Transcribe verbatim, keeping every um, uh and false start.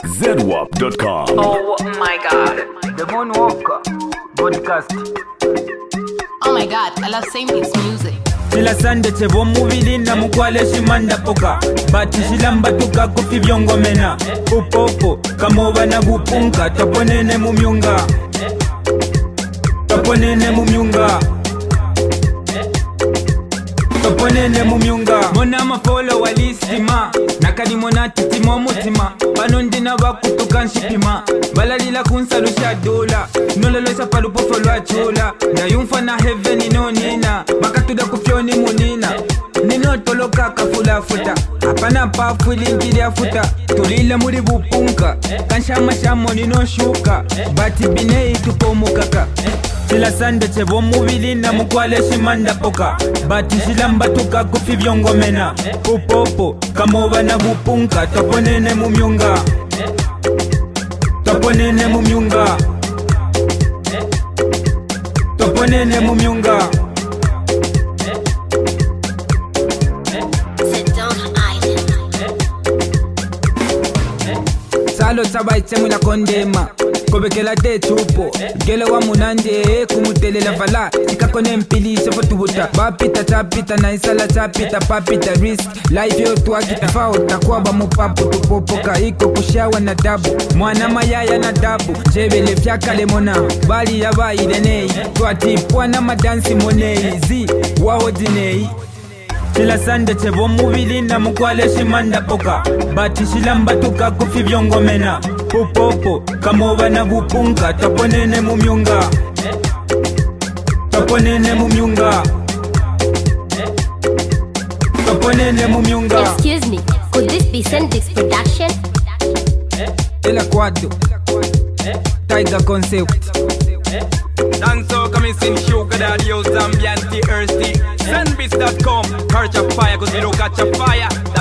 zedwap dot com. Oh my god. The Moonwalker podcast. Oh my god, I love same beats music. Sila sande chevo muvili na mukwale shimanda poka Bati shilamba tuka kufi vyongo mena Upopo, kamoba na bupunka Taponene mumyunga Taponene mumyunga Taponene mumyunga Mona mafolo walisima Nakadi mona titimo mutima Banondina bakutuka nshipima Balalila kunsalusha dola Nololosa palupo folwa chola Na yumfa na heaven inonina Bakatuda kufyoni munina Nino toloka kafula futa Apana pafu ilingili afuta Tulila muri bupunka Kanshama shamo nino shuka Bati binei tupo mukaka Sila sande chebo muvili na mukwale shimanda poka Bati shilamba tuka kufi vyongo mena Upopo, kamoba na bupunka Taponene mumyunga Taponene mumyunga Taponene mumyunga Salo sabai chemula kondema Kobekela te chupo Gele wa munanje kumutelela vala Sikakone mpili sefo tubuta Bapita chapita na isala chapita Papita risk Life yo tuwakita Fao takuwa ba mupapu Tupopoka iko kushawa na dabu Mwana mayaya na dabu Jebele fyaka lemona Bali ya ba idenei Tuatipwa na madansi monei Zi wao dinei Sila sande chebo muvili na mukwale shimanda poka Bati shilamba tuka kufi vyongo mena Upopo, kamoba na bupunka Taponene mumyunga Taponene mumyunga Taponene mumyunga Excuse me, could this be Sendix production? Ela quadro Tiger concept Danso coming sin sugar daddy, yo Zambian tea earthy Sendbits dot com, catch a fire cause we don't catch a fire.